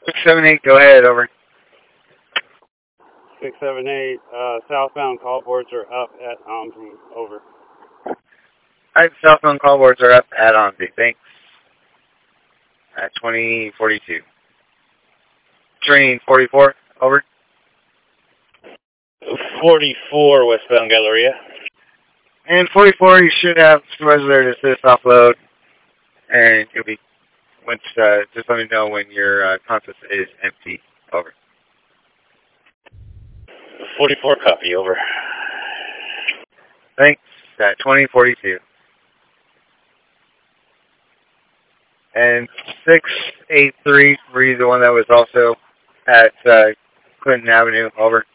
678, go ahead, over. 678, southbound call boards are up at OMSI, over. Alright, cell phone call boards are up at OMSI. Thanks. At 2042. Train 44, over. 44 westbound Galleria. And 44, you should have supervisor to assist offload, and you'll be, once, just let me know when your consist is empty, over. 44 copy, over. Thanks, at 2042. And 683, were you the one that was also at Clinton Avenue, over?